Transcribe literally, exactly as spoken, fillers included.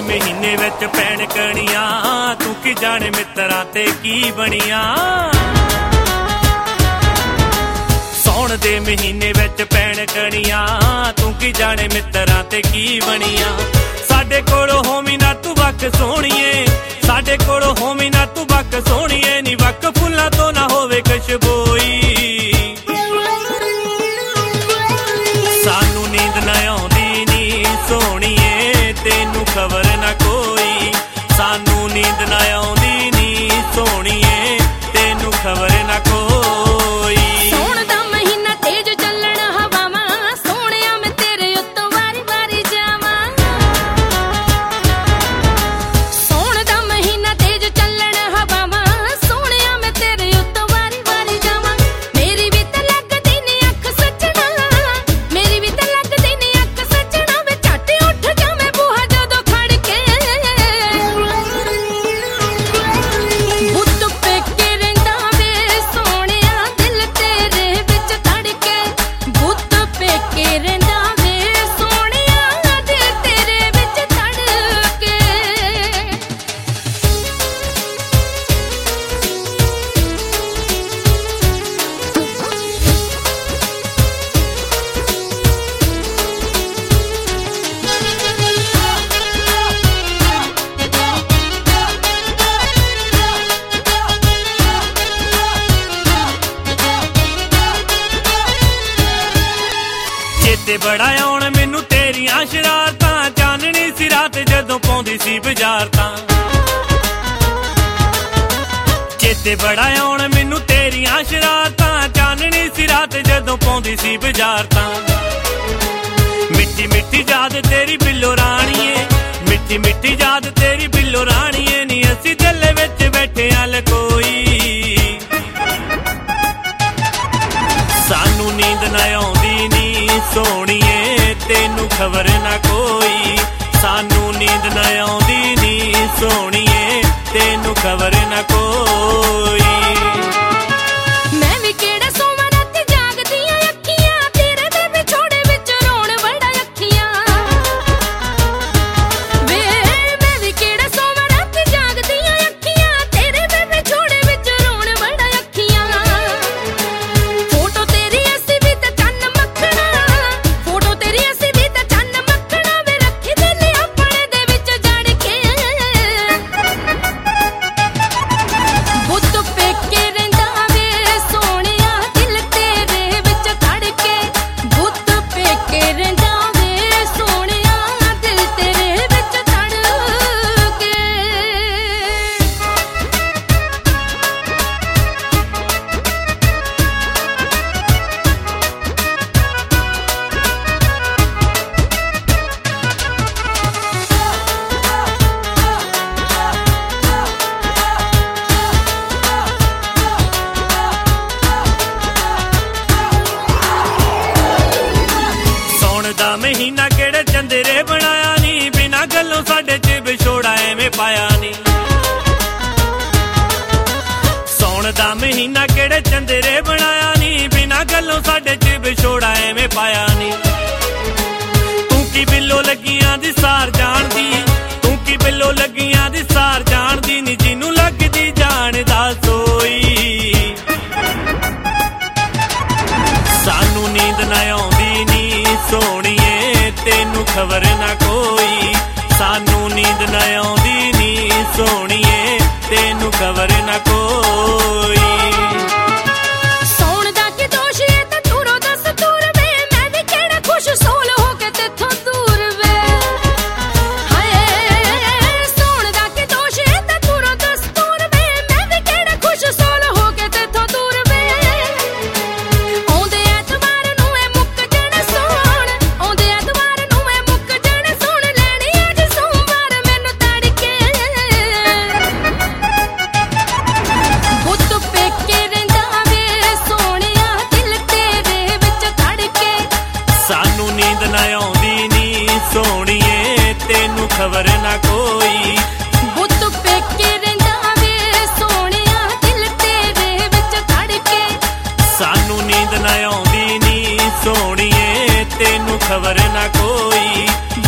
महीने विच पैण कणियां तू की जाने मित्रां ते की बणियां। सौण दे महीने विच पैण कणियां तू की जाने मित्रां ते की बणियां। साडे कोलों होवी ना तू वक सोहणीए, साडे कोलों होवी ना तू वक सोहणीए, नी वक फुल्लां तो ना होवे खुशबोई। सानू नींद ना आउंदी नी सोहणीए तेनू खबर ना कोई, सानू नींद ना आउंदी नी सोहणीए तेनू खबर ना कोई। सौण दा महीना तेज चलण हवावां, सोहणिया मैं तेरे उत्तों वारी वारी जावां। सौण दा महीना तेज चलण हवावां, सोहणिया मैं तेरे उत्तों वारी वारी जावां। मेरी भी तां लगदी नी अख सजना, मेरी भी तां लगदी नी अख सजना, वे झट उठ जावे बूहा जदों खड़ के। बुੱਤ पेके रहिंदा वे सोहणिया दिल तेरे विच धड़के, बुੱਤ पेके रहिंदा वे सोहणिया दिल तेरे विच धड़के। चेते बड़ा आउण मैनू तेरियां शरारतां, चाननी सी रात जदों पाउंदी सी बजारतां। चेते बड़ा आउण मैनू तेरियां शरारतां, चाननी सी रात जदों पाउंदी सी बजारतां। मिट्टी मिट्टी याद तेरी बिल्लो राणीए, मिट्टी मिट्टी याद तेरी बिल्लो राणीए, नी असीं दिल विच बैठे आ लकोई। सानू नींद ना आउंदी नी सोहणीए तेनू खबर ना कोई, सानू नींद ना आउंदी नी सोहणीए तेनू खबर ना कोई। मैं भी केड़ा सोवां राती जागदियां अखियां, तेरे दे विछोड़े विच रोण बड़ा अखियां। वे मैं भी केड़ा सोवां राती जागदियां अखियां, तेरे दे विछोड़े विच रोण बड़ा अखियां। फोटो तेरी असी भी ते चन्न मक्खना, फोटो तेरी असी भी ते चन्न मक्खना, वे रखी दिल अपने दे विच जड़ के। बुੱਤ पेके रहिंदा वे सोहणिया दिल तेरे विच धड़के, बुੱਤ पेके रहिंदा वे सोहणिया दिल तेरे विच धड़के। सौण दा महीना केड़े चंदेरे बनाया नी, बिना गल्लों साडे च विछोड़ा एवें पाया नी। सौण दा महीना केड़े चंदेरे बनाया नी, बिना गल्लों साडे च विछोड़ा एवें पाया नी। तू की बिल्लो लगियां दी सार जानदी, तू की बिल्लो लगियां दी सार जानदी, नी जिनू लगदी जानदा सोई। सानू नींद ना आउंदी नी सोहणीए तेनू खबर ना कोई, सानू नींद ना आउंदी नी सोहणीए तेनू खबर ना कोई। सौण दा की दोष है ते दूरों दस दूर वे, मैं भी केड़ा खुश सोल हो के तेथों दूर वे। हाय सौण दा की दोष है ते दूरों दस दूर वे, मैं भी केड़ा खुश सोल हो के तेथों दूर वे। आउंदे ऐतवार नूं ए मुੱਕ जाणे सोहण, आउंदे ऐतवार नूं ए मुੱਕ जाणे सोहण, ਲੈਣੀ ਅੱਜ ਸੋਮਵਾਰ ਮੈਨੂੰ ਤੜਕੇ। बुੱਤ पेके रहिंदा वे सोहणिया दिल तेरे विच धड़के, सानू नींद ना आउंदी नी सोहणीए तेनू खबर ना कोई। बुੱਤ पेके रहिंदा वे सोहणिया दिल तेरे विच धड़के, सानू नींद ना आउंदी नी सोहणीए तेनू खबर ना कोई।